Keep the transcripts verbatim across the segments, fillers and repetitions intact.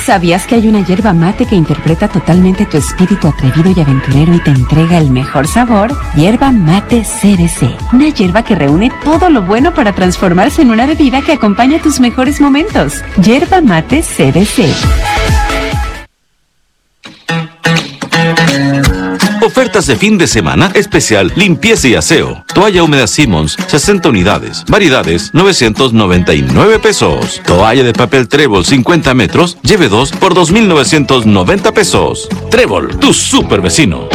¿Sabías que hay una yerba mate que interpreta totalmente tu espíritu atrevido y aventurero y te entrega el mejor sabor? Yerba mate C B C. Una yerba que reúne todo lo bueno para transformarse en una bebida que acompaña tus mejores momentos. Yerba mate C B C. Ofertas de fin de semana especial limpieza y aseo. Toalla húmeda Simmons, sesenta unidades. Variedades, novecientos noventa y nueve pesos. Toalla de papel Trébol, cincuenta metros. Lleve dos por dos mil novecientos noventa pesos. Trébol, tu super vecino.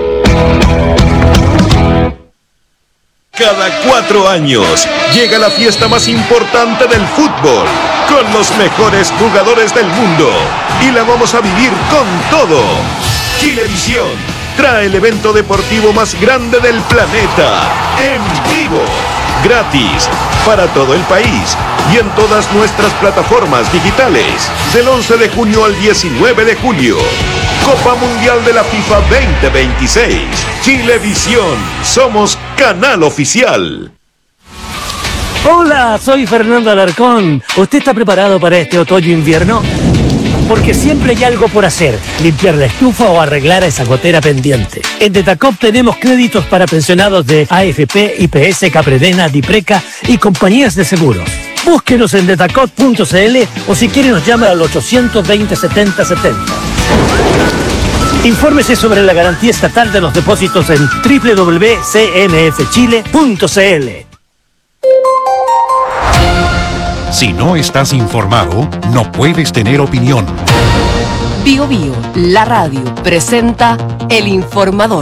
Cada cuatro años llega la fiesta más importante del fútbol, con los mejores jugadores del mundo. Y la vamos a vivir con todo. Chilevisión trae el evento deportivo más grande del planeta, en vivo, gratis, para todo el país y en todas nuestras plataformas digitales, del once de junio al diecinueve de julio. Copa Mundial de la FIFA veinte veintiséis. Chilevisión, somos canal oficial. Hola, soy Fernando Alarcón. ¿Usted está preparado para este otoño-invierno? Porque siempre hay algo por hacer, limpiar la estufa o arreglar esa gotera pendiente. En Detacop tenemos créditos para pensionados de A F P, I P S, Capredena, Dipreca y compañías de seguros. Búsquenos en detacop punto c l o si quiere nos llama al ochocientos veinte setenta setenta. Infórmese sobre la garantía estatal de los depósitos en doble u doble u doble u punto c n f chile punto c l. Si no estás informado, no puedes tener opinión. Bio Bio, la radio, presenta El Informador.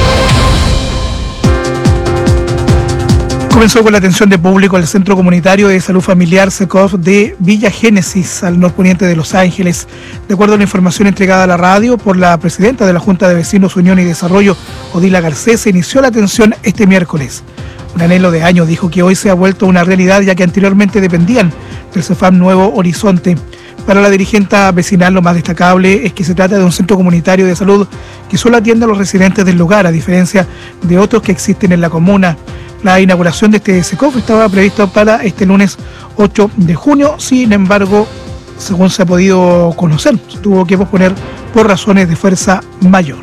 Comenzó con la atención de público al Centro Comunitario de Salud Familiar SECOF de Villa Génesis, al norponiente de Los Ángeles. De acuerdo a la información entregada a la radio por la presidenta de la Junta de Vecinos, Unión y Desarrollo, Odila Garcés, se inició la atención este miércoles. Un anhelo de años, dijo, que hoy se ha vuelto una realidad, ya que anteriormente dependían del CEFAM Nuevo Horizonte. Para la dirigente vecinal, lo más destacable es que se trata de un centro comunitario de salud que solo atiende a los residentes del lugar, a diferencia de otros que existen en la comuna. La inauguración de este SECOF estaba prevista para este lunes ocho de junio, sin embargo, según se ha podido conocer, se tuvo que posponer por razones de fuerza mayor.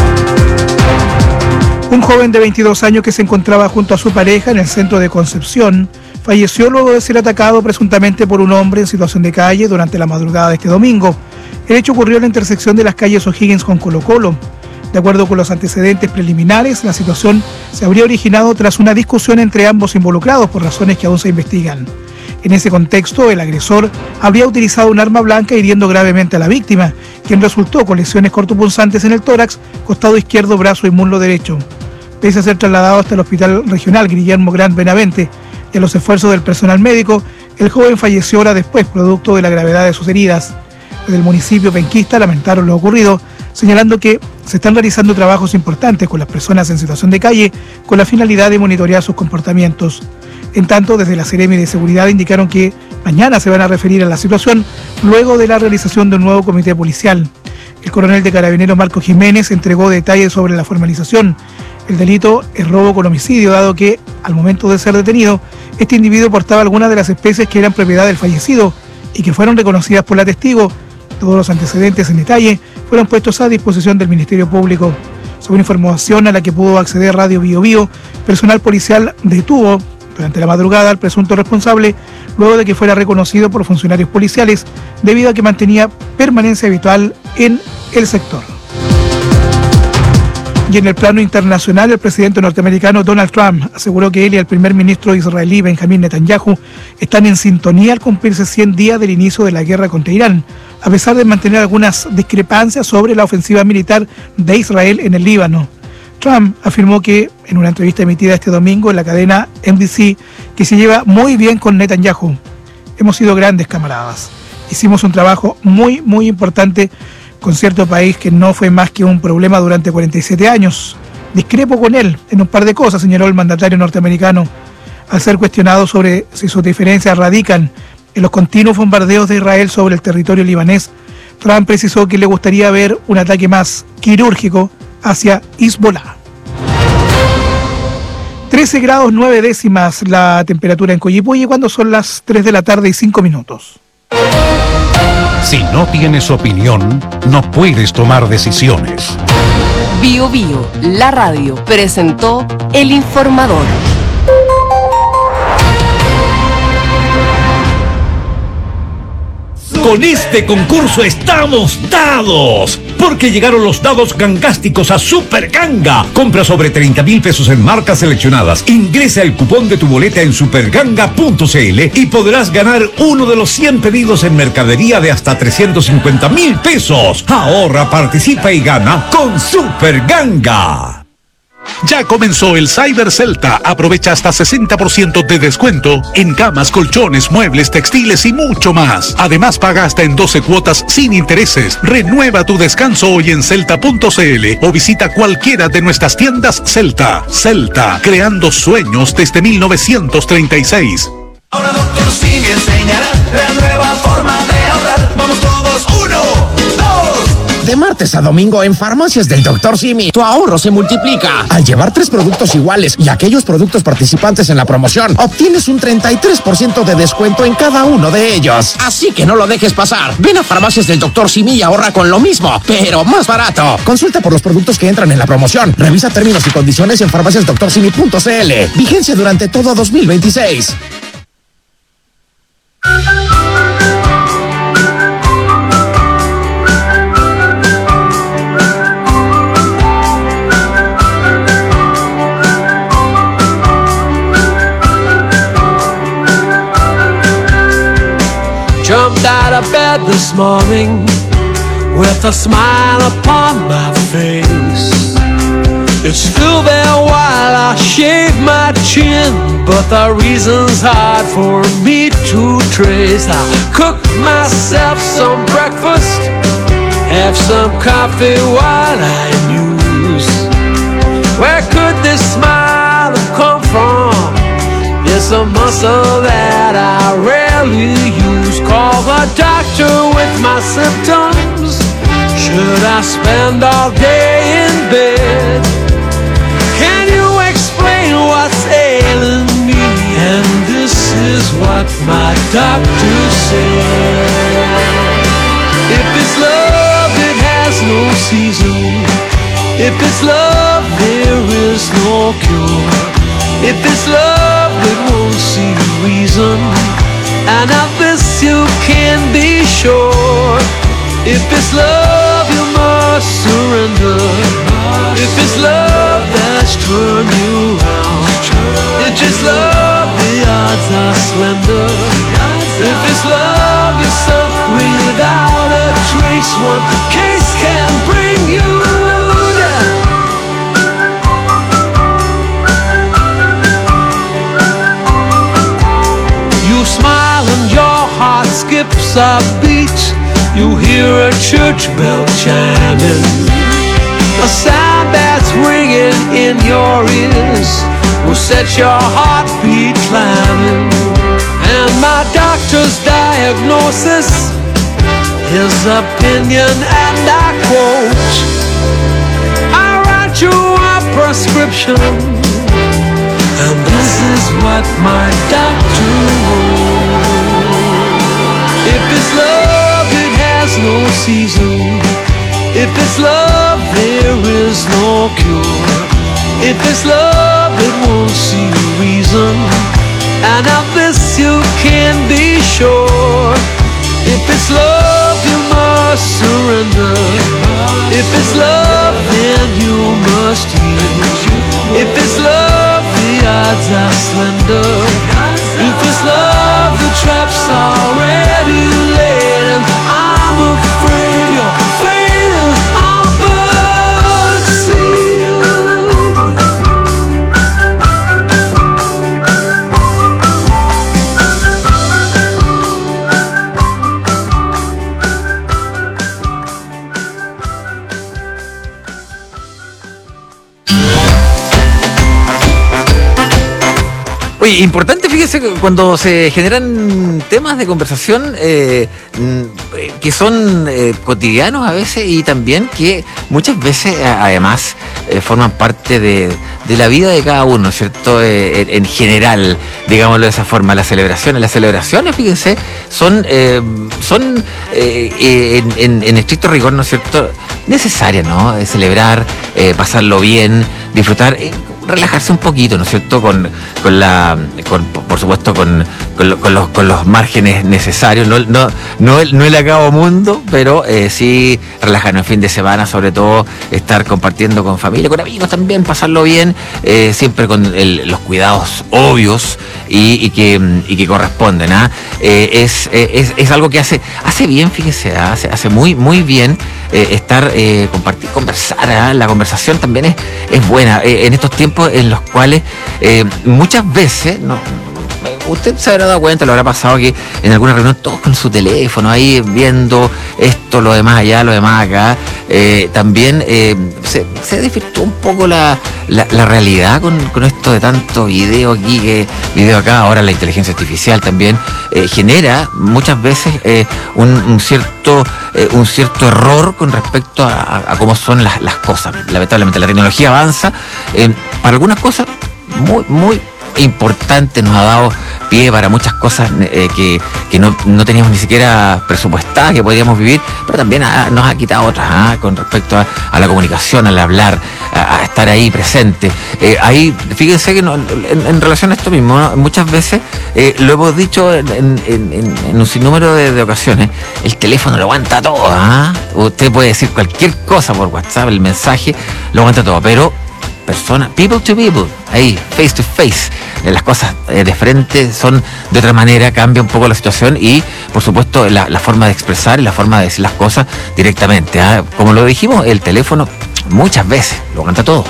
Un joven de veintidós años que se encontraba junto a su pareja en el centro de Concepción falleció luego de ser atacado presuntamente por un hombre en situación de calle durante la madrugada de este domingo. El hecho ocurrió en la intersección de las calles O'Higgins con Colo Colo. De acuerdo con los antecedentes preliminares, la situación se habría originado tras una discusión entre ambos involucrados por razones que aún se investigan. En ese contexto, el agresor habría utilizado un arma blanca hiriendo gravemente a la víctima, quien resultó con lesiones cortopunzantes en el tórax, costado izquierdo, brazo y muslo derecho. Pese a ser trasladado hasta el Hospital Regional Guillermo Gran Benavente y a los esfuerzos del personal médico, el joven falleció horas después, producto de la gravedad de sus heridas. Desde el municipio penquista lamentaron lo ocurrido, señalando que se están realizando trabajos importantes con las personas en situación de calle con la finalidad de monitorear sus comportamientos. En tanto, desde la Seremi de Seguridad indicaron que mañana se van a referir a la situación luego de la realización de un nuevo comité policial. El coronel de Carabineros Marco Jiménez entregó detalles sobre la formalización. El delito es robo con homicidio, dado que, al momento de ser detenido, este individuo portaba algunas de las especies que eran propiedad del fallecido y que fueron reconocidas por la testigo. Todos los antecedentes en detalle fueron puestos a disposición del Ministerio Público. Según información a la que pudo acceder Radio Bio Bio, personal policial detuvo durante la madrugada al presunto responsable luego de que fuera reconocido por funcionarios policiales debido a que mantenía permanencia habitual en el sector. Y en el plano internacional, el presidente norteamericano Donald Trump aseguró que él y el primer ministro israelí Benjamín Netanyahu están en sintonía al cumplirse cien días del inicio de la guerra contra Irán, a pesar de mantener algunas discrepancias sobre la ofensiva militar de Israel en el Líbano. Trump afirmó que, en una entrevista emitida este domingo en la cadena N B C, que se lleva muy bien con Netanyahu. Hemos sido grandes camaradas. Hicimos un trabajo muy, muy importante con cierto país que no fue más que un problema durante cuarenta y siete años. Discrepo con él en un par de cosas, señaló el mandatario norteamericano. Al ser cuestionado sobre si sus diferencias radican en los continuos bombardeos de Israel sobre el territorio libanés, Trump precisó que le gustaría ver un ataque más quirúrgico hacia Hezbollah. trece grados nueve décimas la temperatura en Coyipulli cuando son las tres de la tarde y cinco minutos. Si no tienes opinión, no puedes tomar decisiones. Bio Bio, la radio, presentó El Informador. Con este concurso estamos dados, porque llegaron los dados gangásticos a Super Ganga. Compra sobre treinta mil pesos en marcas seleccionadas. Ingresa el cupón de tu boleta en superganga punto cl y podrás ganar uno de los cien pedidos en mercadería de hasta trescientos cincuenta mil pesos. Ahorra, participa y gana con Super Ganga. Ya comenzó el Cyber Celta. Aprovecha hasta sesenta por ciento de descuento en camas, colchones, muebles, textiles y mucho más. Además, paga hasta en doce cuotas sin intereses. Renueva tu descanso hoy en celta punto cl o visita cualquiera de nuestras tiendas Celta. Celta, creando sueños desde mil novecientos treinta y seis. Ahora doctor Simi enseñará la nueva forma de ahorrar. Vamos todos, uno, dos. De martes a domingo en Farmacias del doctor Simi, tu ahorro se multiplica. Al llevar tres productos iguales y aquellos productos participantes en la promoción, obtienes un treinta y tres por ciento de descuento en cada uno de ellos. Así que no lo dejes pasar. Ven a Farmacias del doctor Simi y ahorra con lo mismo, pero más barato. Consulta por los productos que entran en la promoción. Revisa términos y condiciones en farmacias doctor simi punto cl. Vigencia durante todo dos mil veintiséis. Jumped out of bed this morning with a smile upon my face. It's still there while I shave my chin, but the reason's hard for me to trace. I cook myself some breakfast, have some coffee while I muse. Where could this smile have come from? It's a muscle that I rarely use. Call the doctor with my symptoms. Should I spend all day in bed? Can you explain what's ailing me? And this is what my doctor said. If it's love, it has no season. If it's love, there is no cure. If it's love, it won't see reason, and of this you can be sure. If it's love, you must surrender. If it's love that's turned you round, if it's love, the odds are slender. If it's love, you're sunk without a trace. One case can bring you down. You smile and your heart skips a beat. You hear a church bell chiming, a sound that's ringing in your ears will set your heartbeat climbing. And my doctor's diagnosis, his opinion, and I quote, I write you a prescription, and this is what my doctor wrote. If it's love, it has no season. If it's love, there is no cure. If it's love, it won't see reason, and of this you can be sure. If it's love, you must surrender. If it's love, then you must yield. If it's love, the odds are slender. If it's love, the trap's already laid, and I'm afraid your fate is all but sealed. Oye, importante, fíjese, que cuando se generan temas de conversación eh, que son eh, cotidianos a veces y también que muchas veces además eh, forman parte de, de la vida de cada uno, ¿cierto? Eh, en, en general, digámoslo de esa forma, las celebraciones. Las celebraciones, fíjense, son, eh, son eh, eh, en, en, en estricto rigor, ¿no es cierto?, necesarias, ¿no? Eh, celebrar, eh, pasarlo bien, disfrutar, eh, relajarse un poquito, ¿no es cierto?, con, con la, con, por supuesto, con, con, lo, con, los, con los márgenes necesarios, no, no, no, el, no el acabo mundo, pero eh, sí relajarnos en fin de semana, sobre todo estar compartiendo con familia, con amigos también, pasarlo bien, eh, siempre con el, los cuidados obvios y, y, que, y que corresponden, ¿ah? Eh, es, es, es algo que hace, hace bien, fíjese, ¿ah? hace, hace muy, muy bien eh, estar, eh, compartir, conversar, ¿ah? La conversación también es, es buena, eh, en estos tiempos en los cuales eh, muchas veces, no, usted se habrá dado cuenta, lo habrá pasado, que en alguna reunión todos con su teléfono ahí viendo esto, lo demás allá, lo demás acá, eh, también eh, se, se desvirtuó un poco la, la, la realidad con, con esto de tanto video aquí, que video acá, ahora la inteligencia artificial también eh, genera muchas veces eh, un, un cierto eh, un cierto error con respecto a, a, a cómo son las, las cosas. Lamentablemente la tecnología avanza, eh, para algunas cosas muy, muy importante, nos ha dado pie para muchas cosas eh, que, que no, no teníamos ni siquiera presupuestadas, que podríamos vivir, pero también ha, nos ha quitado otras, ¿ah? Con respecto a, a la comunicación, al hablar, a, a estar ahí presente. Eh, ahí, fíjense que no, en, en relación a esto mismo, ¿no? Muchas veces, eh, lo hemos dicho en, en, en, en un sinnúmero de, de ocasiones, el teléfono lo aguanta todo, ¿ah? Usted puede decir cualquier cosa por WhatsApp, el mensaje lo aguanta todo, pero personas, people to people, ahí, face to face, eh, las cosas eh, de frente son de otra manera, cambia un poco la situación y, por supuesto, la, la forma de expresar y la forma de decir las cosas directamente, ¿eh? Como lo dijimos, el teléfono muchas veces lo aguanta todo.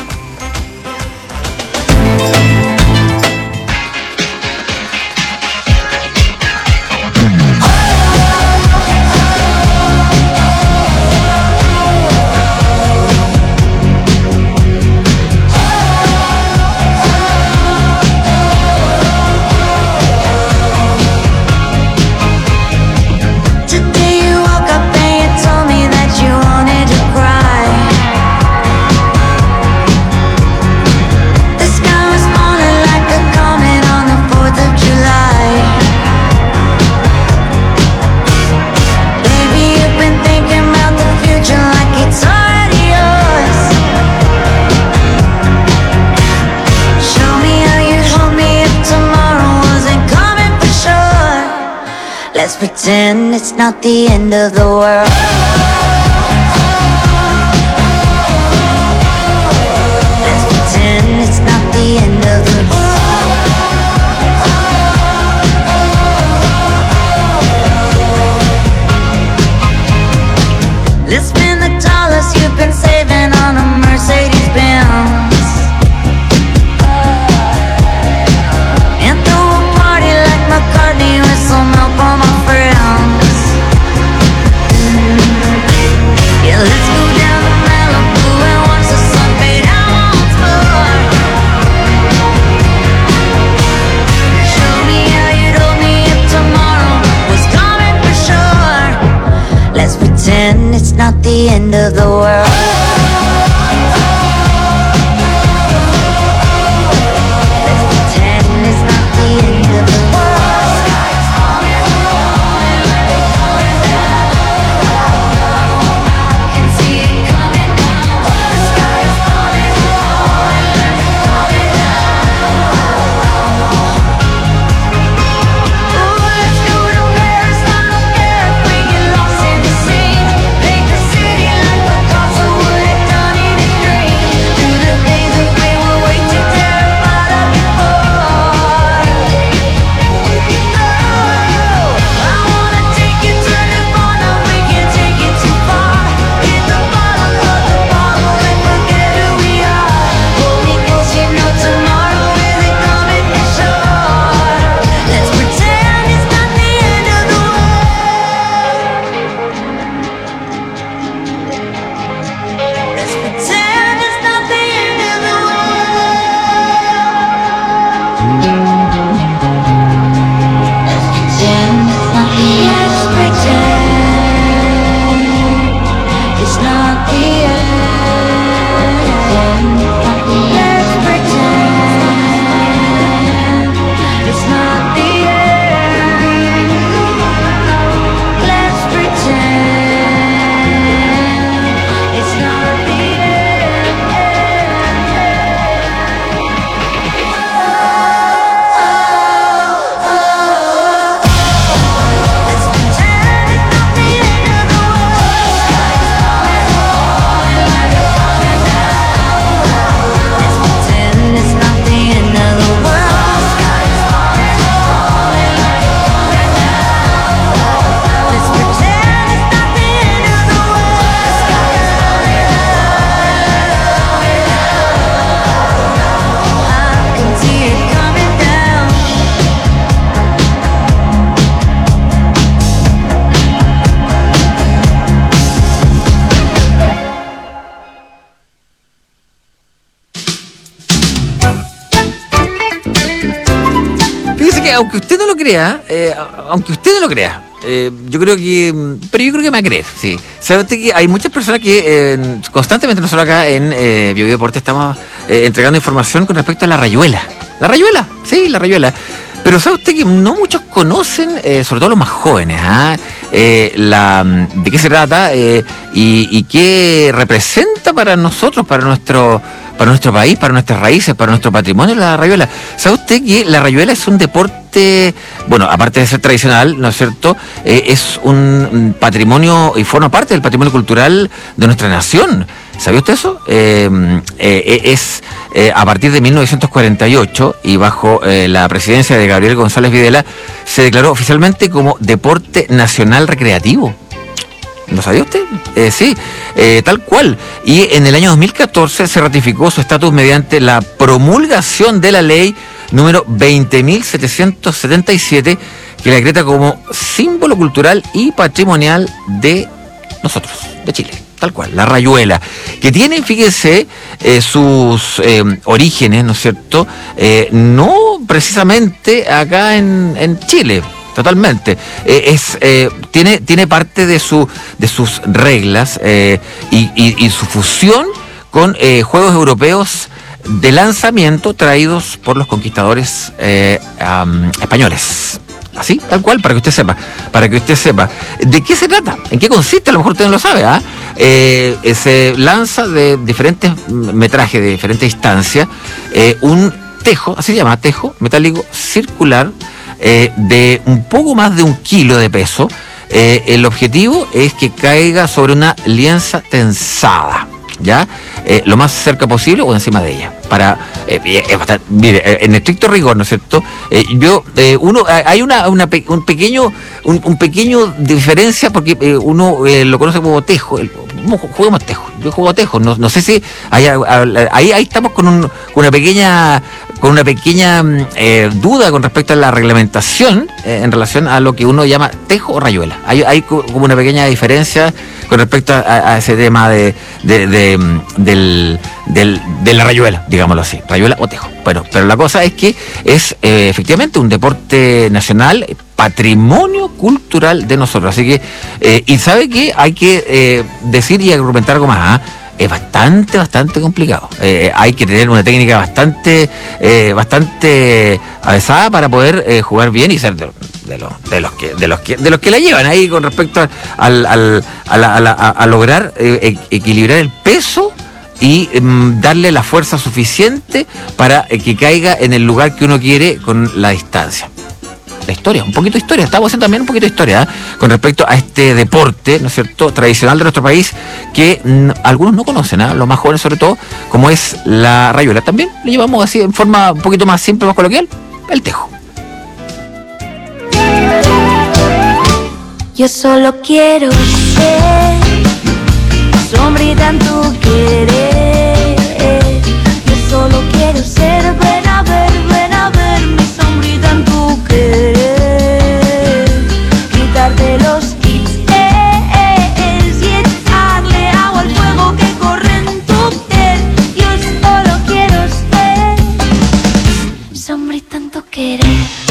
Let's pretend it's not the end of the world. Let's pretend it's not the end of the world. Let's spend the dollars you've been saving on a Mercedes Benz. And throw a party like McCartney with some help on my friends. Yeah, let's go down to Malibu and watch the sun fade out once more. Show me how you told me if tomorrow was coming for sure. Let's pretend it's not the end of the world. So que aunque usted no lo crea, eh, aunque usted no lo crea, eh, yo creo que, pero yo creo que me va a creer, sí. ¿Sabe usted que hay muchas personas que eh, constantemente nosotros acá en eh, Bio Bio Deporte estamos eh, entregando información con respecto a la rayuela? La rayuela, sí, la rayuela. Pero ¿sabe usted que no muchos conocen, eh, sobre todo los más jóvenes, ¿ah? eh, la, de qué se trata eh, y, y qué representa para nosotros, para nuestro, para nuestro país, para nuestras raíces, para nuestro patrimonio la rayuela? ¿Sabe usted que la rayuela es un deporte, bueno, aparte de ser tradicional, ¿no es cierto? Eh, es un patrimonio y forma parte del patrimonio cultural de nuestra nación. ¿Sabía usted eso? Eh, eh, es eh, a partir de mil novecientos cuarenta y ocho y bajo eh, la presidencia de Gabriel González Videla se declaró oficialmente como deporte nacional recreativo. ¿Lo sabía usted? Eh, sí, eh, tal cual. Y en el año dos mil catorce se ratificó su estatus mediante la promulgación de la ley número veinte mil setecientos setenta y siete, que la decreta como símbolo cultural y patrimonial de nosotros, de Chile. Tal cual, la rayuela, que tiene, fíjese, eh, sus eh, orígenes, ¿no es cierto? Eh, no precisamente acá en, en Chile, totalmente. Eh, es eh, tiene tiene parte de su de sus reglas eh, y, y, y su fusión con eh, juegos europeos de lanzamiento traídos por los conquistadores eh, um, españoles. Así, tal cual, para que usted sepa, para que usted sepa. ¿De qué se trata? ¿En qué consiste? A lo mejor usted no lo sabe, ¿ah? ¿eh? Eh, se lanza de diferentes metrajes, de diferentes distancias, eh, un tejo, así se llama, tejo metálico circular, eh, de un poco más de un kilo de peso. Eh, el objetivo es que caiga sobre una lienza tensada, ¿ya? Eh, lo más cerca posible o encima de ella. Para, eh, es bastante, mire, en estricto rigor, ¿no es cierto? Eh, yo, eh, uno, hay una, una un pequeño, un, un pequeño diferencia porque eh, uno eh, lo conoce como tejo. El, juguemos tejo. Yo juego tejo. No, no sé si hay, ahí, ahí estamos con, un, con una pequeña, con una pequeña eh, duda con respecto a la reglamentación eh, en relación a lo que uno llama tejo o rayuela. Hay, hay como una pequeña diferencia con respecto a, a ese tema de, de, de del, del, de la rayuela, digámoslo así, rayuela o tejo. Bueno, pero la cosa es que es eh, efectivamente un deporte nacional, patrimonio cultural de nosotros. Así que, eh, y sabe que hay que eh, decir y argumentar algo más, ¿eh? Es bastante, bastante complicado. Eh, hay que tener una técnica bastante, eh, bastante avanzada para poder eh, jugar bien y ser de, de, los, de los que, de los que, de los que la llevan ahí con respecto al, al, a, la, a, la, a lograr eh, equilibrar el peso y eh, darle la fuerza suficiente para eh, que caiga en el lugar que uno quiere con la distancia. La historia, un poquito de historia, estamos haciendo también un poquito de historia ¿eh? con respecto a este deporte, ¿no es cierto?, tradicional de nuestro país, que mm, algunos no conocen, ¿eh? los más jóvenes sobre todo, como es la rayuela. También le llevamos así en forma un poquito más simple, más coloquial, el tejo. Yo solo quiero ser sombrita en tu querer. Yo solo quiero ser, ven a ver, ven a ver mi sombrita en tu querer. Quitarte los kits y echarle agua al fuego que corre en tu piel. Yo solo quiero ser sombrita en tu querer.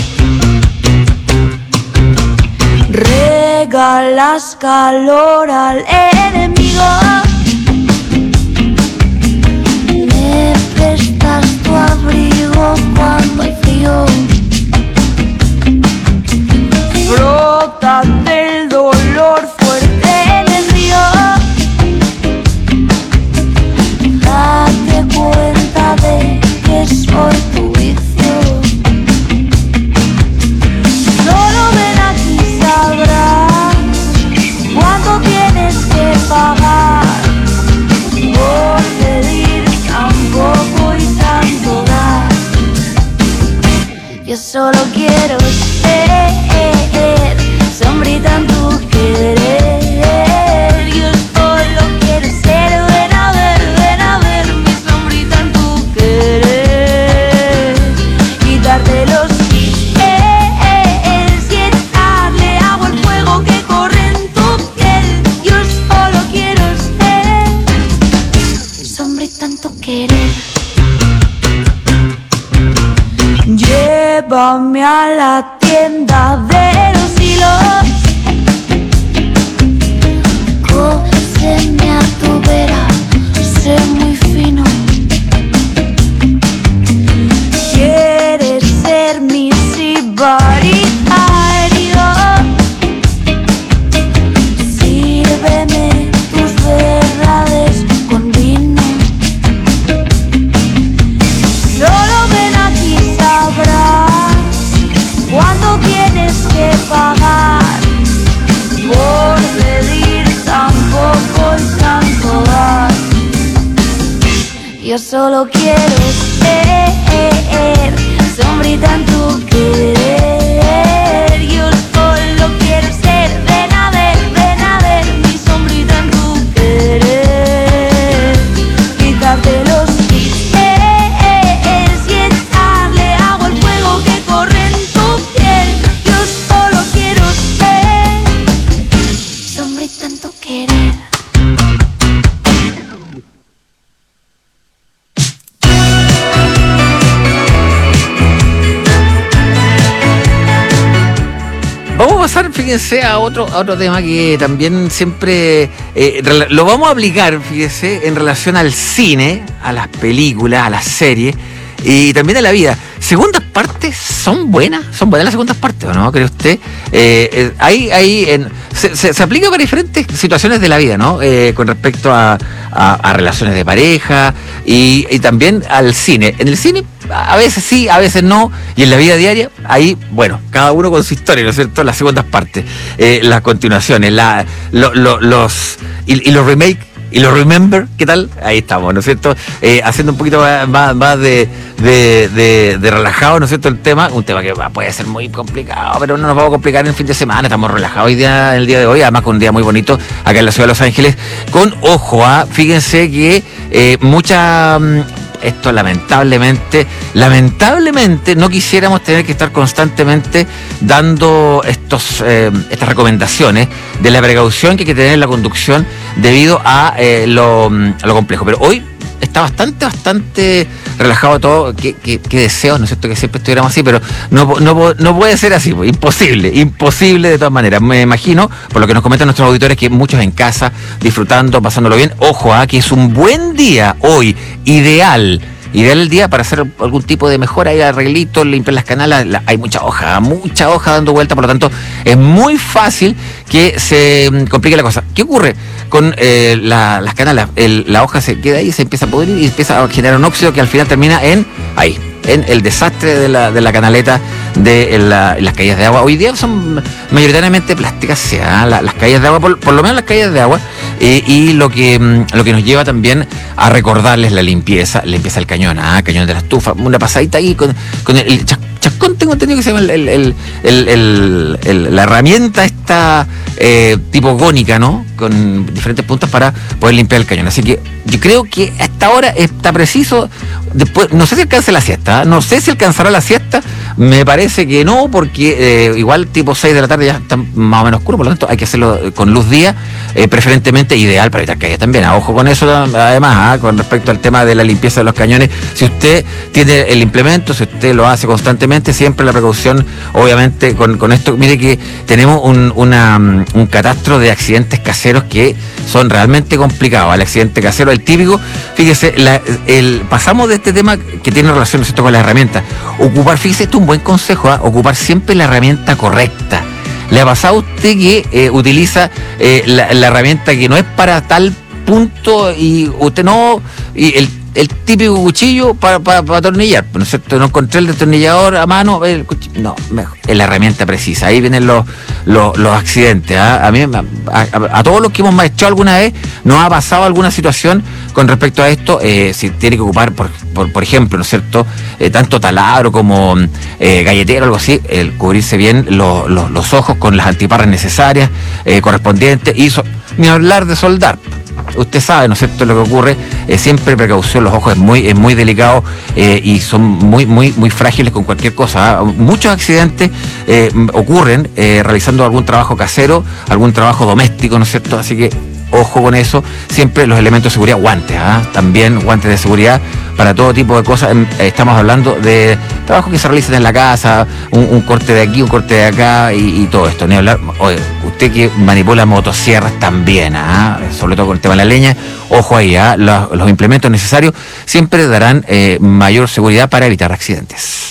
Regalas calor al enemigo, me prestas tu abrigo cuando hay frío. Frótate el dolor fuerte en el río, date cuenta de que soy tu vicio. Solo ven aquí, sabrás cuánto tienes que pagar por pedir tan poco y tanto dar. Yo solo quiero ser sombrita en tu querer. Yo solo quiero ser, ven a ver, ven a ver mi sombrita en tu querer. Quitarte los querer. Yeah. llévame a la tienda de los hilos. Cóseme a tu vera, sé muy fino. Quieres ser mi sibariario. Sírveme tus verdades con vino. Solo ven aquí, sabrás cuándo tienes que pagar por pedir tan poco y tanto dar. Yo solo quiero ser sombrita en tu querer. Yo solo quiero ser, ven a ver, ven a ver mi sombrita en tu querer. Quitarte los pies y echarle agua al fuego que corre en tu piel. Yo solo quiero ser sombrita en tu querer. Vamos a pasar, fíjense, a otro, a otro tema que también siempre eh, lo vamos a aplicar, fíjense, en relación al cine, a las películas, a las series y también a la vida. Segundas partes son buenas, son buenas las segundas partes, ¿o no? ¿Cree usted? Eh, eh, hay, hay en, se, se, se aplica para diferentes situaciones de la vida, ¿no? Eh, con respecto a, a, a relaciones de pareja y, y también al cine. En el cine a veces sí, a veces no, y en la vida diaria, ahí, bueno, cada uno con su historia, ¿no es cierto? Las segundas partes, eh, las continuaciones, la, lo, lo, los y, y los remakes, y los remember, ¿qué tal? Ahí estamos, ¿no es cierto? Eh, haciendo un poquito más, más de, de, de, de relajado, ¿no es cierto? El tema, un tema que puede ser muy complicado, pero no nos vamos a complicar en el fin de semana, estamos relajados hoy día, el día de hoy, además con un día muy bonito acá en la ciudad de Los Ángeles, con ojo, ¿ah? Fíjense que eh, mucha... Esto lamentablemente, lamentablemente no quisiéramos tener que estar constantemente dando estos eh, estas recomendaciones de la precaución que hay que tener en la conducción debido a, eh, lo, a lo complejo. Pero hoy está bastante, bastante relajado todo. Qué, qué, qué deseo, ¿no es cierto?, que siempre estuviéramos así, pero no, no, no puede ser así, pues, imposible, imposible de todas maneras. Me imagino, por lo que nos comentan nuestros auditores, que muchos en casa, disfrutando, pasándolo bien. Ojo, ¿eh? Que es un buen día hoy, ideal. Ideal el día para hacer algún tipo de mejora, hay arreglitos, limpiar las canales, la, hay mucha hoja, mucha hoja dando vuelta, por lo tanto es muy fácil que se complique la cosa. ¿Qué ocurre con eh, la, las canales? El, la hoja se queda ahí, se empieza a pudrir y empieza a generar un óxido que al final termina en ahí, en el desastre de la, de la canaleta de la, las caídas de agua. Hoy día son mayoritariamente plásticas, sea la, las caídas de agua, por, por lo menos las caídas de agua, eh, y lo que lo que nos lleva también a recordarles la limpieza, limpieza del cañón, ah, cañón de la estufa, una pasadita ahí con, con el, el chascón, tengo entendido que se llama el, el, el, el, el, el, la herramienta esta eh, tipo gónica, ¿no? Con diferentes puntas para poder limpiar el cañón. Así que yo creo que a esta hora está preciso. Después, no sé si alcance la siesta, ¿eh? no sé si alcanzará la siesta, me parece que no, porque eh, igual tipo seis de la tarde ya está más o menos oscuro, por lo tanto hay que hacerlo con luz día, eh, preferentemente ideal para evitar caídas también. A ojo con eso, además, ¿eh? Con respecto al tema de la limpieza de los cañones, si usted tiene el implemento, si usted lo hace constantemente, siempre la precaución, obviamente, con, con esto. Mire que tenemos un, una, un catastro de accidentes caseros que son realmente complicados. El accidente casero, el típico, fíjese, la, el, pasamos de este tema que tiene relación, ¿no es cierto?, con las herramientas. Ocupar, fíjese, esto es un buen consejo, ¿eh? Ocupar siempre la herramienta correcta. ¿Le ha pasado a usted que eh, utiliza eh, la, la herramienta que no es para tal punto y usted no, y el el típico cuchillo para, para, para atornillar, ¿no es cierto? No encontré el destornillador a mano, el cuchillo, no, mejor, es la herramienta precisa. Ahí vienen los, los, los accidentes. ¿eh? A mí, a, a, a todos los que hemos maestrado alguna vez, nos ha pasado alguna situación con respecto a esto. Eh, si tiene que ocupar, por, por, por ejemplo, ¿no es cierto?, eh, tanto taladro como eh, galletero, algo así, el cubrirse bien los, los, los ojos con las antiparras necesarias, eh, correspondientes, y so, ni hablar de soldar. Usted sabe, ¿no es cierto?, lo que ocurre, eh, siempre precaución, los ojos es muy, es muy delicado eh, y son muy, muy, muy frágiles con cualquier cosa. ¿eh? Muchos accidentes eh, ocurren eh, realizando algún trabajo casero, algún trabajo doméstico, ¿no es cierto? Así que ojo con eso, siempre los elementos de seguridad, guantes, ¿ah? También guantes de seguridad para todo tipo de cosas. Estamos hablando de trabajos que se realizan en la casa, un, un corte de aquí, un corte de acá y, y todo esto. Ni hablar, oye, usted que manipula motosierras también, ¿ah? Sobre todo con el tema de la leña, ojo ahí, ¿ah? Los, los implementos necesarios siempre darán eh, mayor seguridad para evitar accidentes.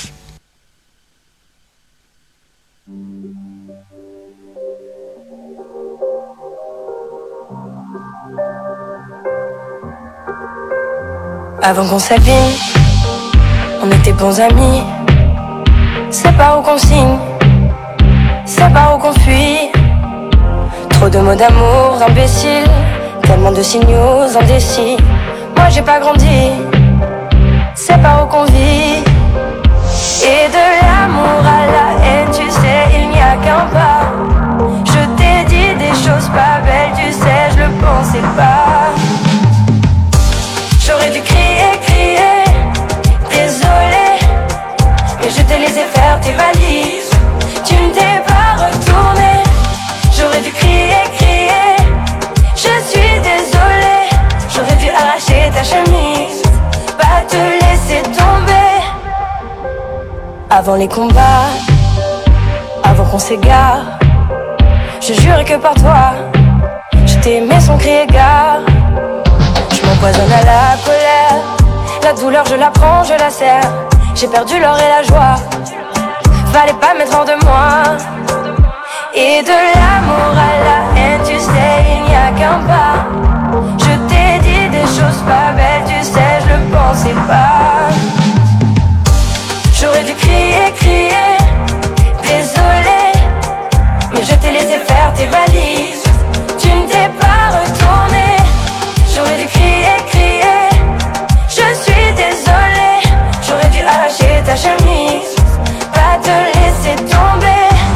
Avant qu'on s'abîme, on était bons amis. C'est pas où qu'on signe, c'est pas où qu'on fuit. Trop de mots d'amour imbéciles, tellement de signaux indécis. Moi j'ai pas grandi, c'est pas où qu'on vit. Et de l'amour à la haine, tu sais, il n'y a qu'un pas. Je t'ai dit des choses pas belles, tu sais, je le pensais pas. J'aurais dû crier, crier, désolé, mais je t'ai laissé faire tes valises. Tu ne t'es pas retourné. J'aurais dû crier, crier, je suis désolé. J'aurais dû arracher ta chemise, pas te laisser tomber. Avant les combats, avant qu'on s'égare, je jure que par toi, je t'ai aimé sans crier gare. Je m'empoisonne à la colère, la douleur je la prends, je la serre. J'ai perdu l'or et la joie, fallait pas mettre hors de moi. Et de l'amour à la haine, tu sais, il n'y a qu'un pas. Je t'ai dit des choses pas belles, tu sais, je le pensais pas. J'aurais dû crier, crier, désolé, mais je t'ai laissé faire tes valises. Tu ne t'es pas retourné. J'aurais dû crier, crier, je suis désolé. J'aurais dû arracher ta chemise, pas te laisser tomber.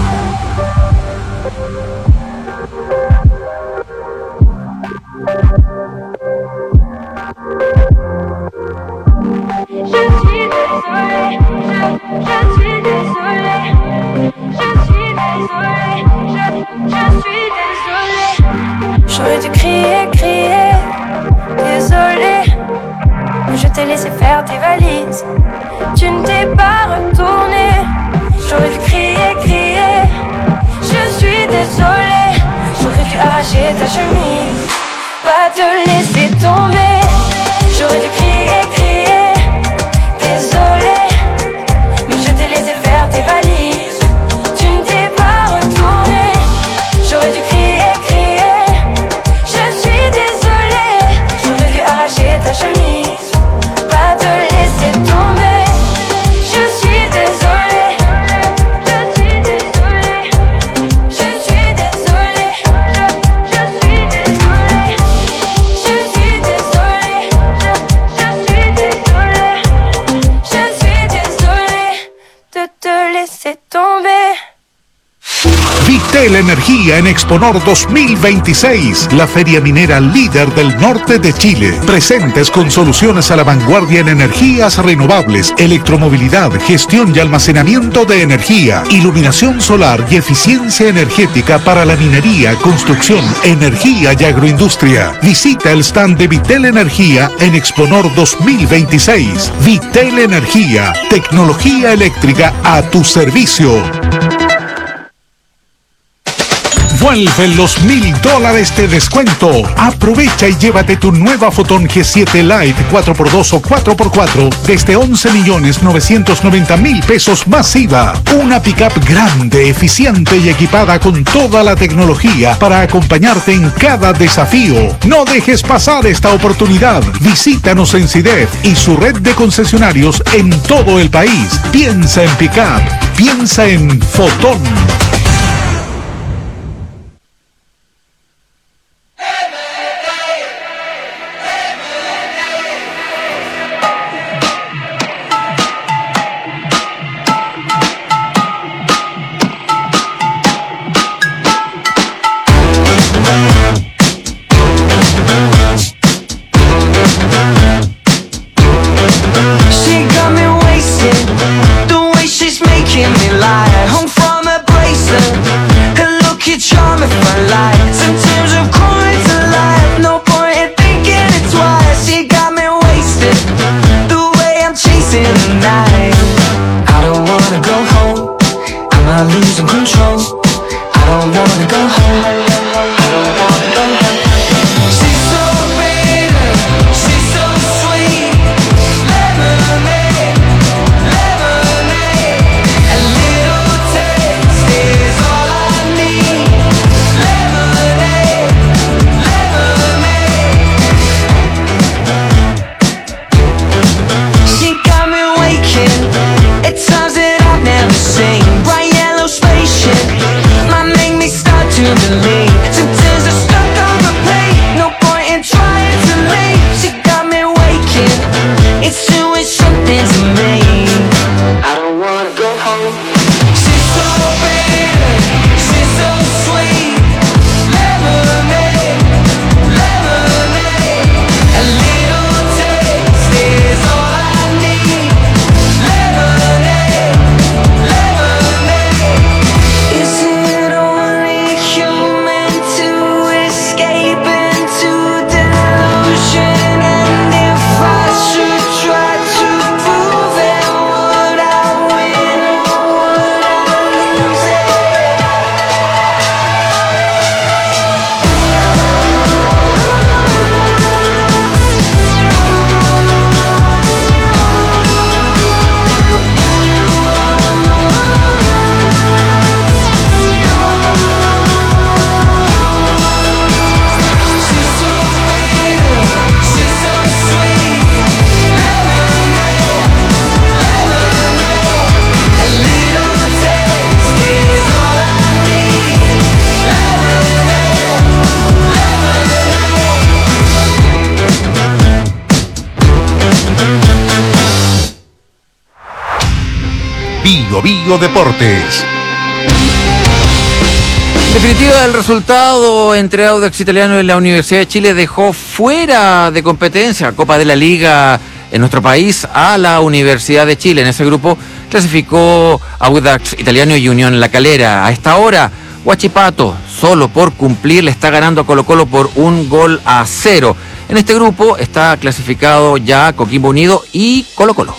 Je suis désolé, je, je suis désolé. Je suis désolé, je, je suis désolé. J'aurais dû crier, crier, désolé, mais je t'ai laissé faire tes valises. Tu ne t'es pas retourné. J'aurais dû crier, crier, je suis désolé. J'aurais dû arracher ta chemise, pas te laisser tomber. J'aurais dû crier, crier, désolé, mais je t'ai laissé faire tes valises. Tu ne t'es pas retourné. J'aurais dû crier, crier, je suis désolé. J'aurais dû arracher ta chemise, pas te laisser tomber. Je suis désolé, je suis désolé, je suis désolé, je, je suis désolé, je suis désolé, je, je suis désolé, je suis désolé de te laisser tomber. Vitel Energía en Exponor dos mil veintiséis, la feria minera líder del norte de Chile. Presentes con soluciones a la vanguardia en energías renovables, electromovilidad, gestión y almacenamiento de energía, iluminación solar y eficiencia energética para la minería, construcción, energía y agroindustria. Visita el stand de Vitel Energía en Exponor dos mil veintiséis. Vitel Energía, tecnología eléctrica a tu servicio. Vuelven los mil dólares de descuento. Aprovecha y llévate tu nueva Photon G siete Lite cuatro por dos o cuatro por cuatro desde once millones novecientos noventa mil pesos más I V A. Una pickup grande, eficiente y equipada con toda la tecnología para acompañarte en cada desafío. No dejes pasar esta oportunidad. Visítanos en CIDEF y su red de concesionarios en todo el país. Piensa en pickup. Piensa en Photon. She got me wasted, the way she's making me lie. Home from a brace night. I don't wanna go home, am I losing control? I don't wanna go home, I don't wanna go home. She's so bitter, she's so sweet. Lemonade, lemonade. A little taste is all I need. Lemonade, lemonade. She got me waking at times that I've never seen. Bright yellow spaceship might make me start to believe. Sometimes I'm stuck on replay, no point in trying to leave. She got me waking, it's doing something to me. I don't wanna go home. She's so bitter, she's so sweet. Lemonade, lemonade. A little taste is all I need. Lemonade, lemonade. Is it only human to escape into delusion? And if I should try to prove it, would I win or would I lose it? She's so sweet. Lemonade, lemonade. A little taste is all I need. Lemonade, Bio Bio Deportes. En definitiva, el resultado entre Audax Italiano y la Universidad de Chile dejó fuera de competencia Copa de la Liga en nuestro país a la Universidad de Chile. En ese grupo clasificó Audax Italiano y Unión La Calera. A esta hora, Huachipato, solo por cumplir, le está ganando a Colo-Colo por un gol a cero. En este grupo está clasificado ya Coquimbo Unido y Colo-Colo.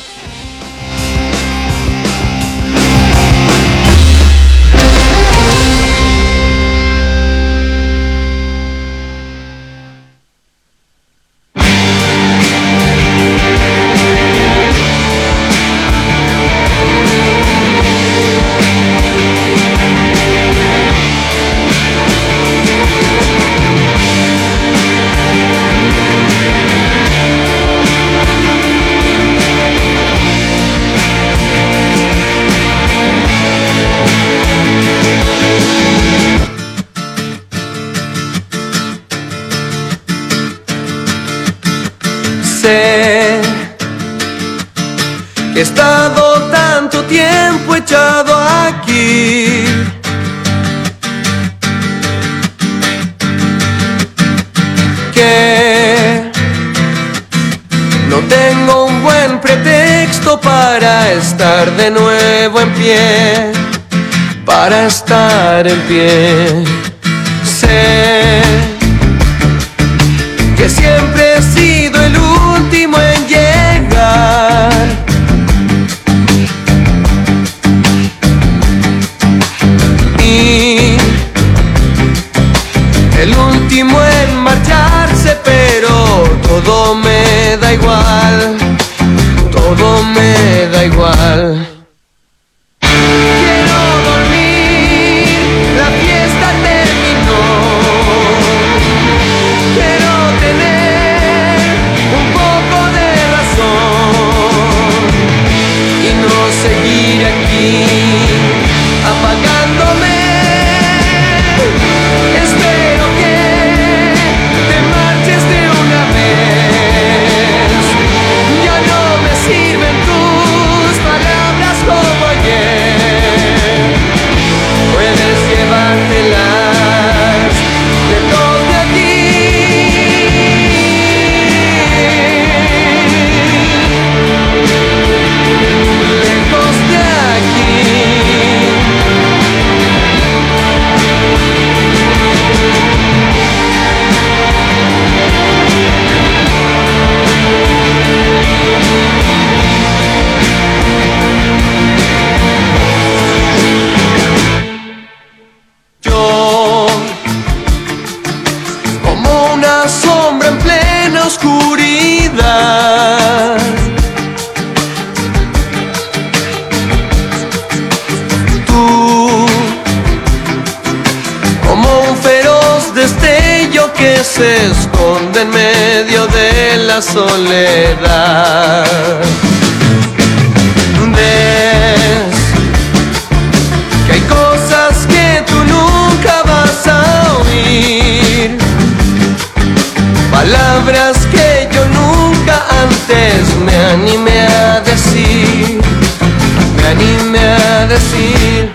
Sé que he estado tanto tiempo echado aquí, que no tengo un buen pretexto para estar de nuevo en pie, para estar en pie. Sé que siempre he sido el último en llegar, y el último en marcharse, pero todo me da igual, todo me da igual. Quiero dormir, la fiesta terminó. Quiero tener un poco de razón y no seguir aquí apagándome. Espero que te marches de una vez. Ya no me sirven tus palabras. que se esconde en medio de la soledad. Ves que hay cosas que tú nunca vas a oír, palabras que yo nunca antes me animé a decir, me animé a decir.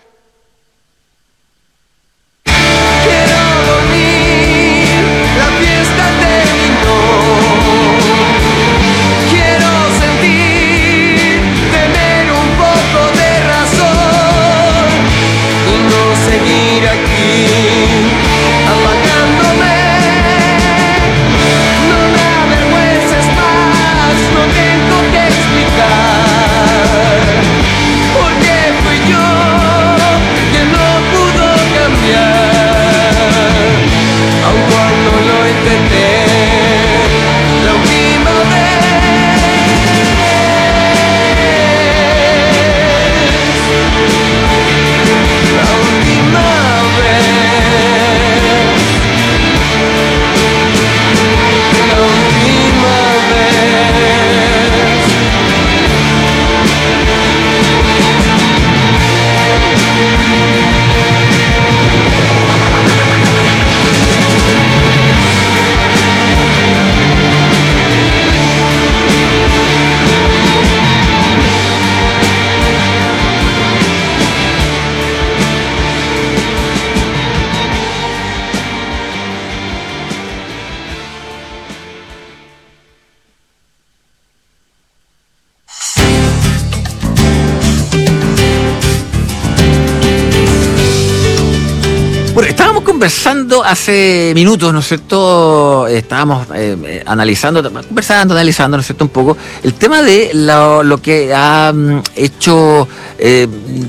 Conversando hace minutos, ¿no es cierto? Estábamos eh, analizando, conversando, analizando, ¿no es cierto? Un poco el tema de lo, lo que ha um, hecho, eh,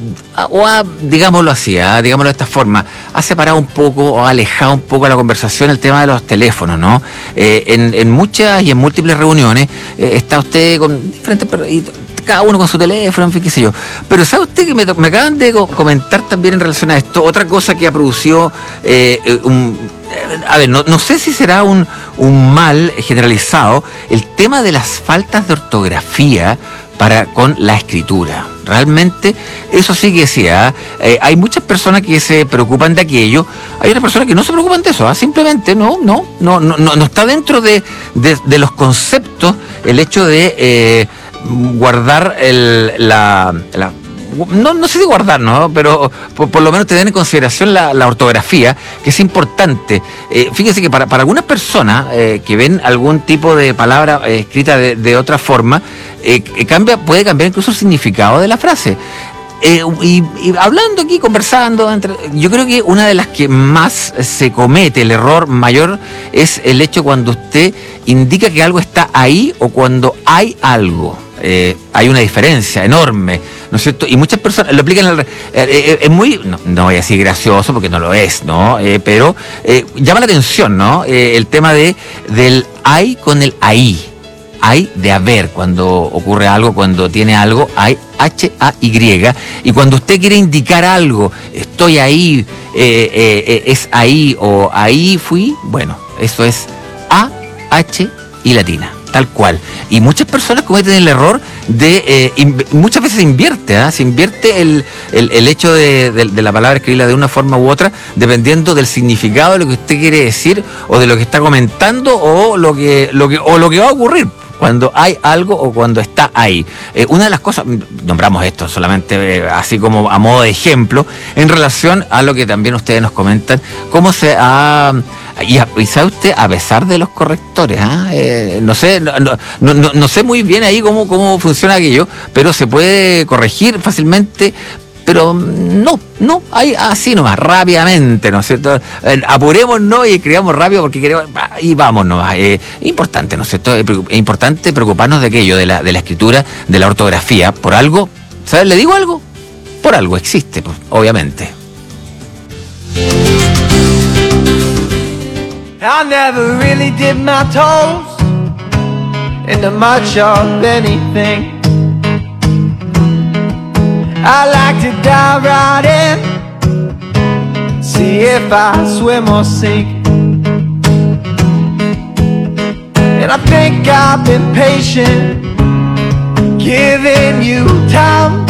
o ha, digámoslo así, ¿eh? digámoslo de esta forma, ha separado un poco o ha alejado un poco la conversación el tema de los teléfonos, ¿no? Eh, en, en muchas y en múltiples reuniones eh, está usted con diferentes perritos, cada uno con su teléfono, en fin, qué sé yo. Pero ¿sabe usted que me, me acaban de comentar también en relación a esto? Otra cosa que ha producido, eh, un, a ver, no, no sé si será un, un mal generalizado, el tema de las faltas de ortografía para con la escritura. Realmente, eso sí que sí, ¿eh? Eh, hay muchas personas que se preocupan de aquello, hay otras personas que no se preocupan de eso, ¿eh? Simplemente no, no, no, no, no, no está dentro de, de, de los conceptos el hecho de eh, guardar el, la, la no, no sé si guardar, ¿no? Pero por, por lo menos tener en consideración la, la ortografía, que es importante. Eh, fíjense que para, para algunas personas eh, que ven algún tipo de palabra eh, escrita de, de otra forma, eh, cambia, puede cambiar incluso el significado de la frase. Eh, y, y hablando aquí, conversando, entre, yo creo que una de las que más se comete, el error mayor, es el hecho cuando usted indica que algo está ahí o cuando hay algo. Eh, hay una diferencia enorme, ¿no es cierto? Y muchas personas lo aplican al, eh, eh, es muy, no, no voy a decir gracioso porque no lo es, ¿no? Eh, pero eh, llama la atención, ¿no? Eh, el tema de del hay con el ahí. Hay de haber, cuando ocurre algo, cuando tiene algo, hay H A Y. Y cuando usted quiere indicar algo, estoy ahí, eh, eh, es ahí o ahí fui, bueno, eso es A, H y latina, tal cual. Y muchas personas cometen el error de, eh, in, muchas veces se invierte, ¿eh? se invierte el, el, el hecho de, de, de la palabra escribirla de una forma u otra, dependiendo del significado de lo que usted quiere decir, o de lo que está comentando, o lo que, lo que, o lo que va a ocurrir cuando hay algo o cuando está ahí. Eh, una de las cosas, nombramos esto solamente eh, así como a modo de ejemplo, en relación a lo que también ustedes nos comentan, cómo se ha... Y, y sabe usted, a pesar de los correctores, ¿eh? Eh, no sé, no, no, no, no sé muy bien ahí cómo, cómo funciona aquello, pero se puede corregir fácilmente. Pero no, no, hay así nomás, rápidamente, ¿no es cierto? Eh, apurémonos y escribamos rápido porque queremos, y vamos nomás. Eh, es importante, ¿no es cierto? Es importante preocuparnos de aquello, de la, de la escritura, de la ortografía. Por algo, ¿sabes? ¿Le digo algo? Por algo existe, pues, obviamente. I never really did my toes into much of anything. I like to dive right in, see if I swim or sink. And I think I've been patient, giving you time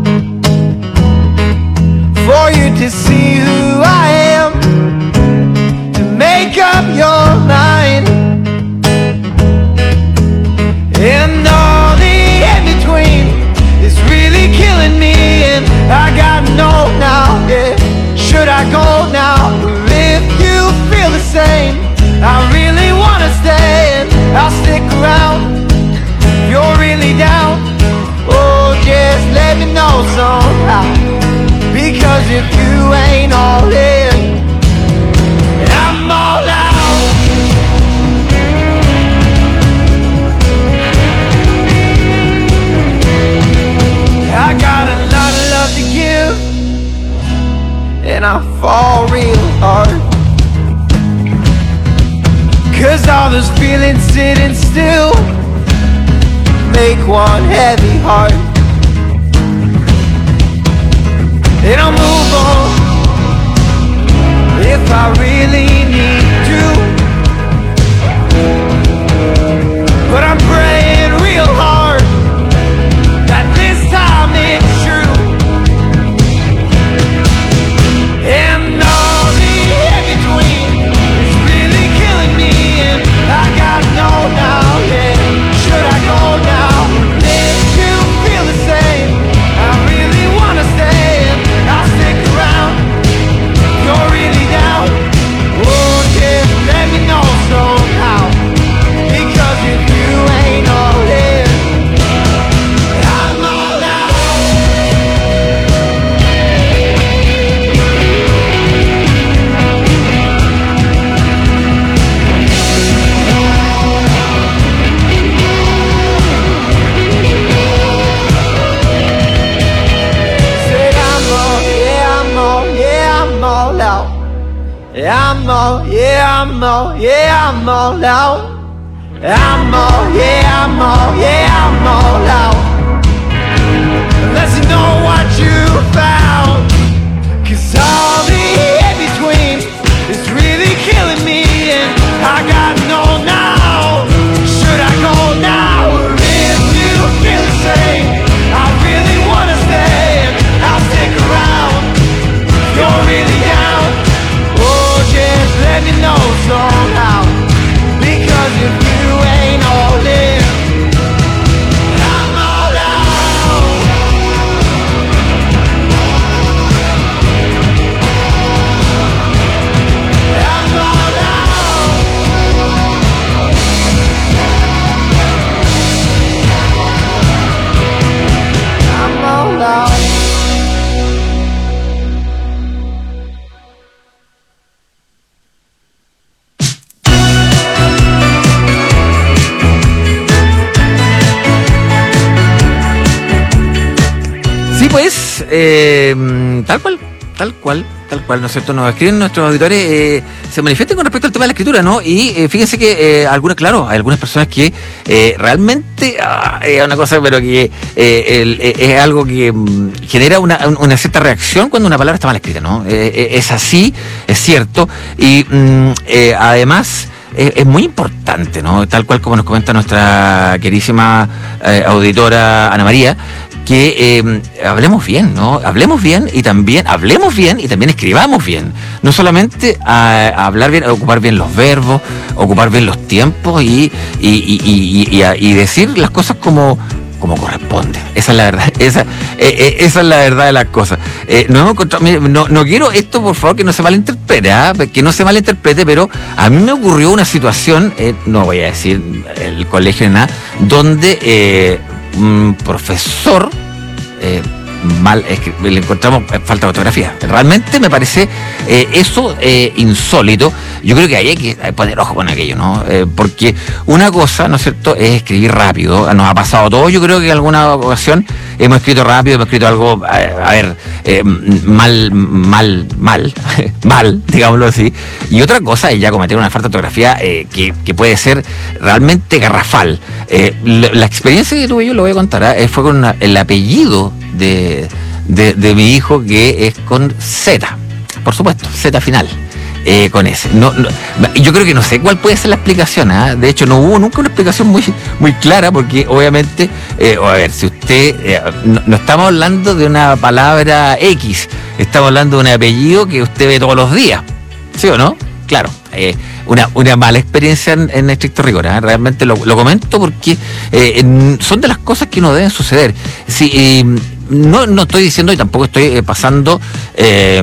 for you to see who I am, to make up your mind. And all the in-between is really killing me, and I gotta know now, yeah, should I go now? If you feel the same, I really wanna stay, and I'll stick around if you're really down. Oh, just let me know somehow, because if you ain't all in, I'm all out. I got a lot of love to give, and I fall real hard, 'cause all those feelings sitting still make one heavy heart. And I'll move on if I really need to, but I'm praying real hard that this time it's true. And all the in-between is really killing me, and I gotta know now, yeah, should I go now? If you feel the same, I really wanna stay, and I'll stick around if you're really down. Oh, just let me know somehow, because if you ain't all in, I'm all out. Said I'm all, yeah, I'm all, yeah, I'm all out. I'm all, yeah, I'm all, yeah, I'm all out. I'm all, yeah, I'm all, yeah, I'm all out. Unless you know what you found, 'cause all the in-between is really killing me, and I gotta know now, should I go now? Or if you feel the same, I really wanna stay, and I'll stick around if you're really down. Oh, just let me know somehow, because if you ain't all in, I'm all out. I'm all out. I'm all out. Sí, pues, eh, tal cual, tal cual, tal cual, ¿no es cierto? Nos escriben nuestros auditores, eh, se manifiestan con respecto al tema de la escritura, ¿no? Y eh, fíjense que eh, algunas, claro, hay algunas personas que eh, realmente ah, es una cosa, pero que eh, el, eh, es algo que mm, genera una, una cierta reacción cuando una palabra está mal escrita, ¿no? Eh, eh, es así, es cierto, y mm, eh, además es, es muy importante, ¿no? Tal cual como nos comenta nuestra querísima eh, auditora Ana María, que eh, hablemos bien, ¿no? Hablemos bien y también, hablemos bien y también escribamos bien. No solamente a, a hablar bien, a ocupar bien los verbos, ocupar bien los tiempos y, y, y, y, y, a, y decir las cosas como, como corresponde. Esa es la verdad, esa, eh, eh, esa es la verdad de las cosas. Eh, no, hemos encontrado, no, no quiero esto, por favor, que no se malinterprete, ¿eh? que no se malinterprete, pero a mí me ocurrió una situación, eh, no voy a decir el colegio ni nada, donde eh, un profesor eh, mal escrito, le encontramos falta de ortografía. Realmente me parece eh, eso eh, insólito. Yo creo que ahí hay que poner ojo con aquello, ¿no? Eh, porque una cosa, ¿no es cierto?, es escribir rápido. Nos ha pasado todo. Yo creo que en alguna ocasión hemos escrito rápido, hemos escrito algo, a, a ver, eh, mal, mal, mal, mal, digámoslo así. Y otra cosa es ya cometer una falta de ortografía eh, que, que puede ser realmente garrafal. Eh, la, la experiencia que tuve yo, lo voy a contar, ¿eh? fue con una, el apellido de, de, de mi hijo, que es con Z, por supuesto, Z final. eh, con ese. No, no, yo creo que no sé cuál puede ser la explicación, ¿eh? De hecho, no hubo nunca una explicación muy, muy clara, porque obviamente, eh, a ver, si usted, eh, no, no estamos hablando de una palabra X, estamos hablando de un apellido que usted ve todos los días, ¿sí o no? Claro, eh, una, una mala experiencia en, en estricto rigor, ¿eh? Realmente lo, lo comento porque eh, en, son de las cosas que no deben suceder. Si, eh, no, no estoy diciendo y tampoco estoy eh, pasando eh,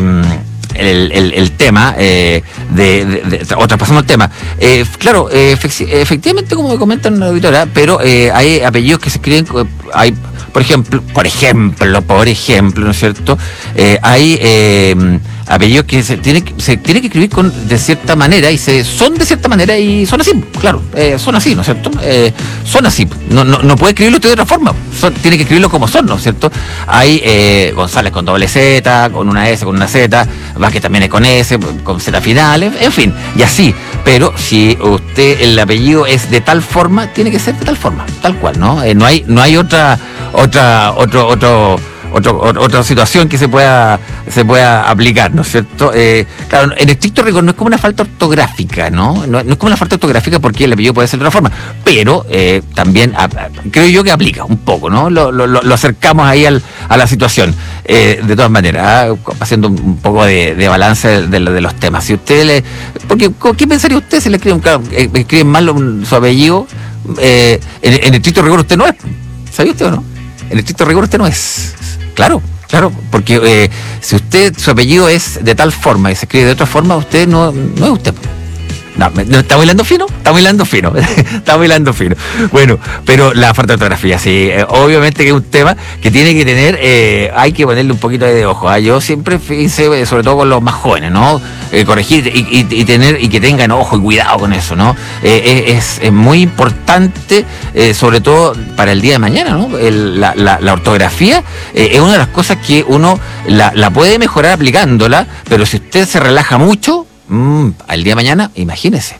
el, el, el tema eh, de, de, de o traspasando el tema. Eh, claro, eh, efectivamente, como me comentan la auditora, pero eh, hay apellidos que se escriben, hay, por ejemplo, por ejemplo, por ejemplo, ¿no es cierto? Eh, hay eh, apellidos que se tiene se tiene que escribir con de cierta manera y se son de cierta manera y son así, claro, eh, son así, ¿no es cierto? Eh, son así, no, no, no puede escribirlo usted de otra forma, son, tiene que escribirlo como son, ¿no es cierto? Hay eh, González con doble Z, con una S, con una Z, Vázquez también es con S, con Z final, en, en fin, y así, pero si usted el apellido es de tal forma, tiene que ser de tal forma, tal cual, ¿no? Eh, no hay no hay otra otra otro otro Otro, otra situación que se pueda se pueda aplicar, ¿no es cierto? Eh, claro, en estricto rigor no es como una falta ortográfica, ¿no? No, no es como una falta ortográfica porque el apellido puede ser de otra forma, pero eh, también a, a, creo yo que aplica un poco, ¿no? Lo, lo, lo acercamos ahí al, a la situación, eh, de todas maneras, ¿eh? Haciendo un poco de, de balance de, de, de los temas. Si usted le... Porque, ¿qué pensaría usted si le escriben, claro, eh, escriben mal su apellido? Eh, en, en estricto rigor usted no es. ¿Sabía usted o no? En estricto rigor usted no es. Claro, claro, porque eh, si usted, su apellido es de tal forma y se escribe de otra forma, usted no, no es usted. No, ¿está bailando fino? Está bailando fino, está bailando fino. Bueno, pero la falta de ortografía, sí, eh, obviamente que es un tema que tiene que tener, eh, hay que ponerle un poquito de ojo. ¿eh? Yo siempre hice, sobre todo con los más jóvenes, ¿no? Eh, corregir y, y, y tener y que tengan ojo y cuidado con eso, ¿no? Eh, es, es muy importante, eh, sobre todo para el día de mañana, ¿no? El, la, la, la ortografía eh, es una de las cosas que uno la, la puede mejorar aplicándola, pero si usted se relaja mucho, Mm, al día de mañana, imagínese.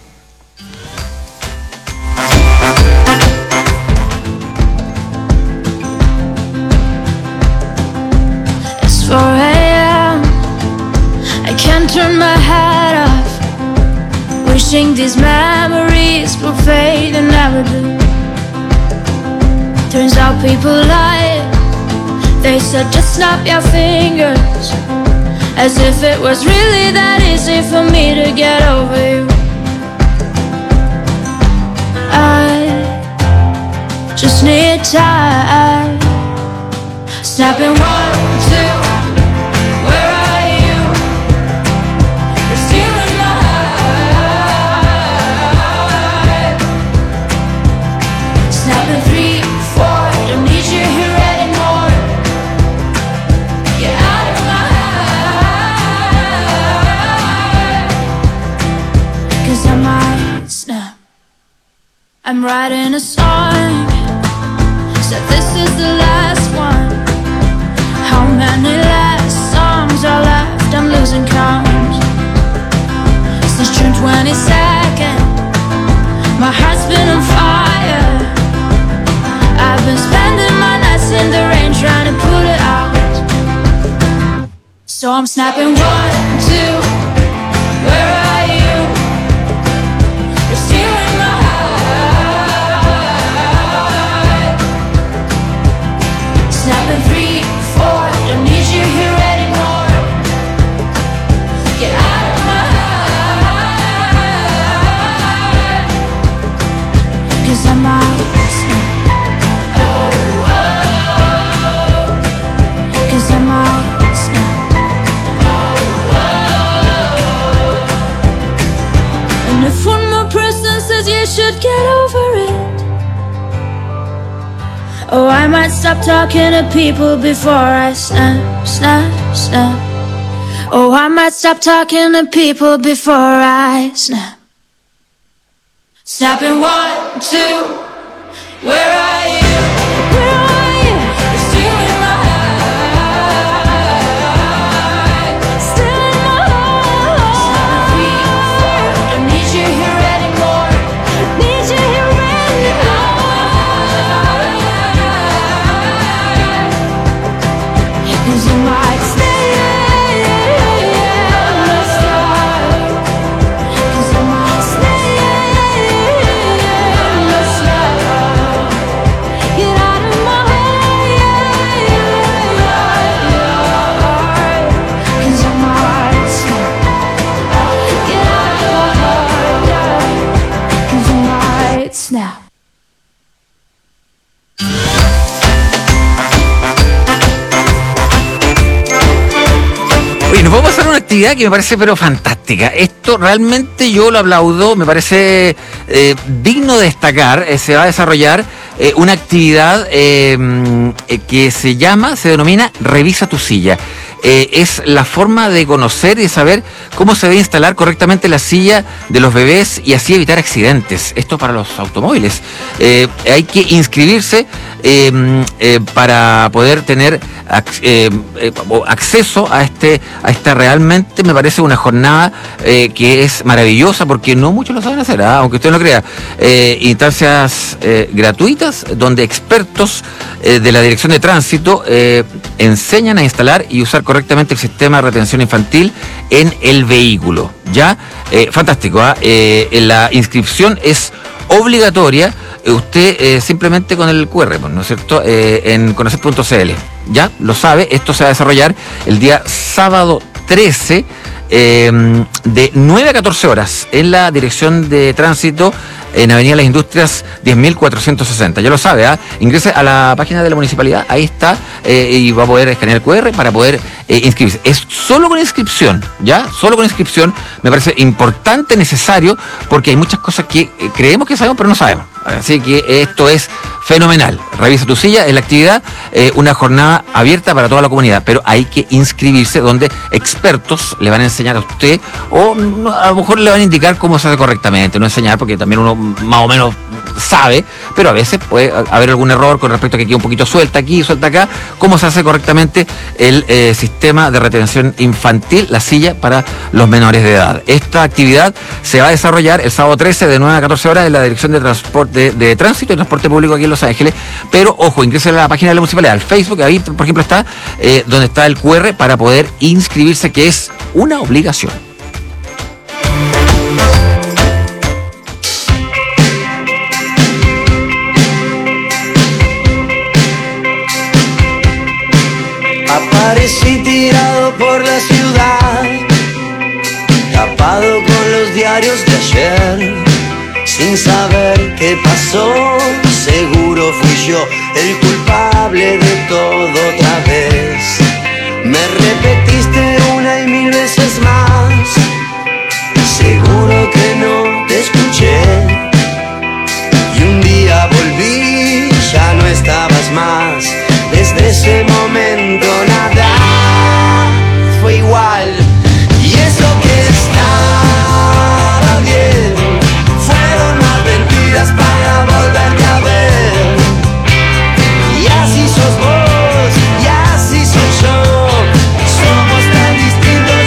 It's four a.m. I can't turn my head off, wishing these memories will fade and never do. Turns out people lie. They said just snap your fingers, as if it was really that easy for me to get over you. I just need time. Snapping one, two, where are you? You're stealing my heart. Snapping three, four, don't need you here anymore. Get out of my I might snap. I'm writing a song, said this is the last one. How many last songs are left? I'm losing count. Since June twenty-second, my heart's been on fire. I've been spending my nights in the rain trying to put it out. So I'm snapping one, two, where are you? You're stealing my heart. Snapping three, four, don't need you here anymore. Get out of my heart, 'cause I'm out. Oh, oh, 'cause I'm out. And if one more person says you should get over it, oh, I might stop talking to people before I snap, snap, snap. Oh, I might stop talking to people before I snap. Snapping one, two, where are you? Where are you? You're stealing my heart. Stealing my heart. Snapping three, four, don't need you here anymore. Need you here anymore. 'Cause you might stay, I'm not sorry. actividad que me parece pero fantástica. Esto realmente yo lo aplaudo, me parece eh, digno de destacar. Eh, se va a desarrollar eh, una actividad eh, eh, que se llama, se denomina Revisa tu silla. Eh, es la forma de conocer y de saber cómo se debe instalar correctamente la silla de los bebés y así evitar accidentes. Esto para los automóviles. Eh, hay que inscribirse eh, eh, para poder tener ac- eh, eh, acceso a este, a esta realmente me parece una jornada eh, que es maravillosa porque no muchos lo saben hacer, ¿eh? Aunque usted no crea. Eh, instancias eh, gratuitas donde expertos eh, de la Dirección de Tránsito eh, enseñan a instalar y usar correctamente el sistema de retención infantil en el vehículo. ¿Ya? Eh, fantástico. ¿eh? Eh, la inscripción es obligatoria. Eh, usted eh, simplemente con el cu erre, ¿no es cierto? Eh, en conocer punto ce ele. Ya lo sabe, esto se va a desarrollar el día sábado trece eh, de nueve a catorce horas en la Dirección de Tránsito en Avenida Las Industrias diez mil cuatrocientos sesenta. Ya lo sabe, ¿eh? Ingrese a la página de la municipalidad, ahí está, eh, y va a poder escanear el cu erre para poder eh, inscribirse. Es solo con inscripción, ¿ya? Solo con inscripción me parece importante, necesario, porque hay muchas cosas que eh, creemos que sabemos, pero no sabemos. Así que esto es fenomenal. Revisa tu silla, es la actividad, eh, una jornada abierta para toda la comunidad, pero hay que inscribirse donde expertos le van a enseñar a usted, o no, a lo mejor le van a indicar cómo se hace correctamente, no enseñar porque también uno más o menos sabe, pero a veces puede haber algún error con respecto a que queda un poquito suelta aquí, suelta acá, cómo se hace correctamente el eh, sistema de retención infantil, la silla para los menores de edad. Esta actividad se va a desarrollar el sábado trece de nueve a catorce horas en la Dirección de Transporte de, de Tránsito y Transporte Público aquí en Los Ángeles, pero ojo, ingrese a la página de la municipalidad, al Facebook, ahí por ejemplo está eh, donde está el cu erre para poder inscribirse, que es una obligación. Aparecí tirado por la ciudad, tapado con los diarios de ayer, sin saber qué pasó. Seguro fui yo el culpable de todo otra vez. Me repetiste una y mil veces más, seguro que no te escuché. Y un día volví, ya no estabas más. Desde ese momento nada fue igual. Y eso que estaba bien fueron más mentiras para volverte a ver. Y así sos vos, y así soy yo. Somos tan distintos,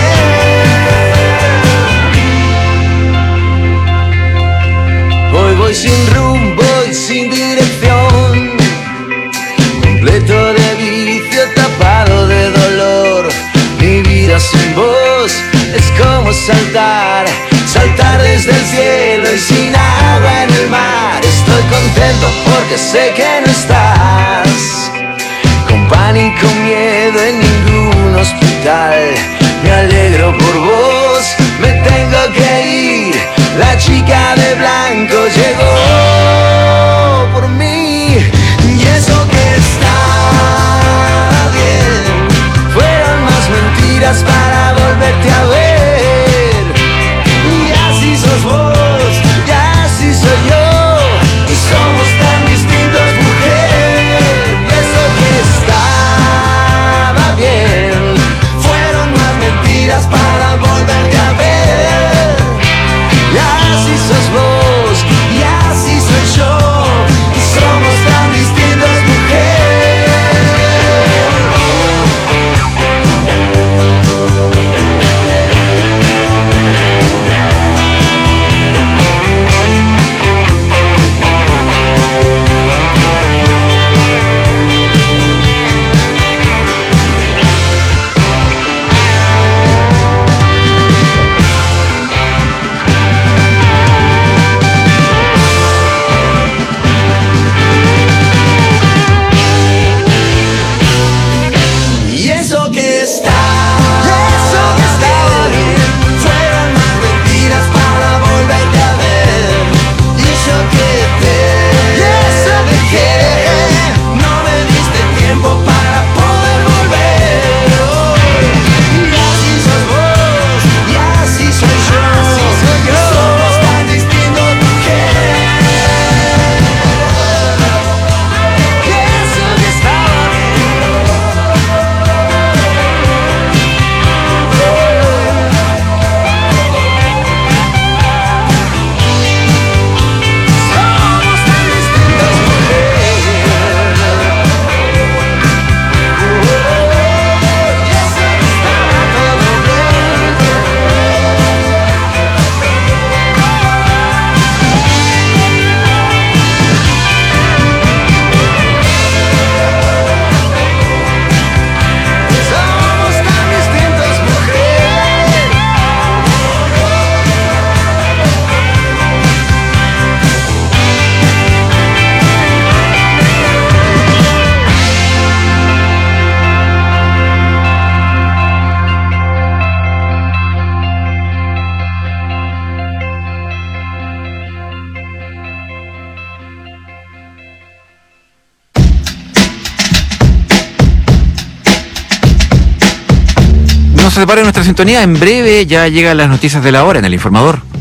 mujer. Hoy voy sin rumbo y sin dirección, completo de vicio, tapado de dolor. Mi vida sin vos es como saltar, saltar desde el cielo y sin agua en el mar. Estoy contento porque sé que no estás, con pánico, miedo en ningún hospital. Me alegro por vos, me tengo que ir. La chica de blanco llegó por mí. Y eso que está bien fueron más mentiras para volverte a ver. Y así sos vos, y así soy yo, y somos tan distintos, mujer. Y eso que estaba bien fueron más mentiras para volverte a ver. Y así sos vos, y así soy No se separe nuestra sintonía, en breve ya llegan las noticias de la hora en El Informador.